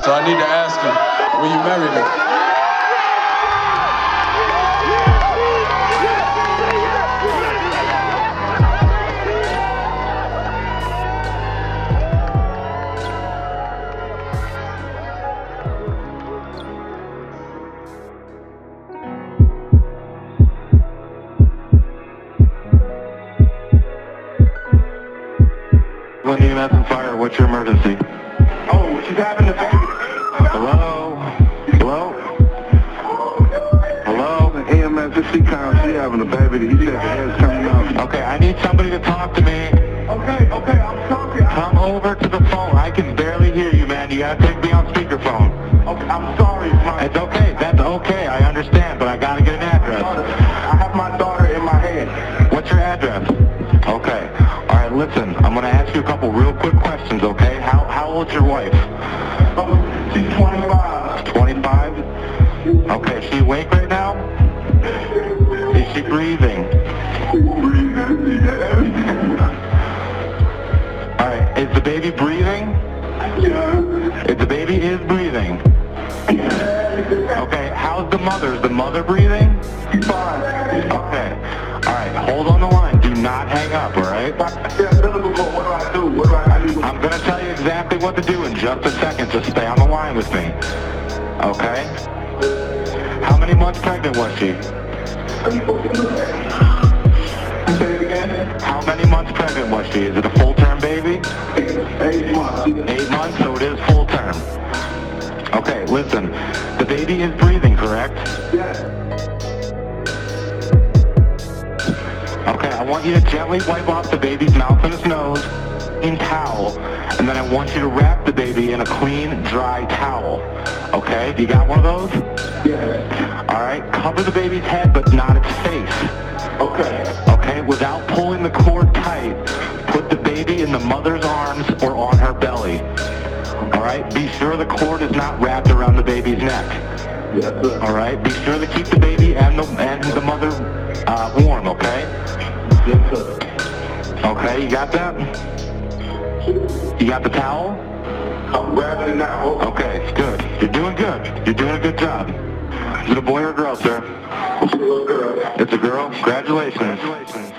So I need to ask you, will you marry me? When EMS and fire, what's your emergency? Oh, she's having a baby. Hello? Hello? Hello? EMS, this C-Con, she having a baby. He said the head's coming out. Okay, I need somebody to talk to me. Okay, I'm talking. Come over to the phone. I can barely hear you, man. You gotta take me on speakerphone. Okay, I'm sorry. It's okay. That's okay. I understand, but I gotta get an address. I have my daughter in my head. What's your address? Okay. All right, listen. I'm gonna ask you a couple real quick questions, okay? How old's your wife? She's 25. 25? Okay, is she awake right now? Is she breathing? Alright, is the baby breathing? Yeah. If the baby is breathing. Okay, how's the mother? Is the mother breathing? She's fine. Okay. Alright, hold on the line. Do not hang up, alright? What do I do? I'm gonna tell you exactly what to do in just a second. Just stay on the line with me. Okay? How many months pregnant was she? Say it again? How many months pregnant was she? Is it a full-term baby? 8 months. 8 months, so it is full-term. Okay, listen. The baby is breathing, correct? Yes. Okay, I want you to gently wipe off the baby's mouth and his nose in towel, and then I want you to wrap the baby in a clean, dry towel. Okay, you got one of those? Yes. Alright, cover the baby's head, but not its face. Okay. Okay, without pulling the cord tight, put the baby in the mother's arms or on her belly. Alright, be sure the cord is not wrapped around the baby's neck. Yes, sir. Alright, be sure to keep the baby and the mother warm, okay? Yes, sir. Okay, you got that? You got the towel? I'm grabbing it now. Okay, it's good. You're doing good. You're doing a good job. Is it a boy or a girl, sir? It's a little girl. It's a girl? Congratulations.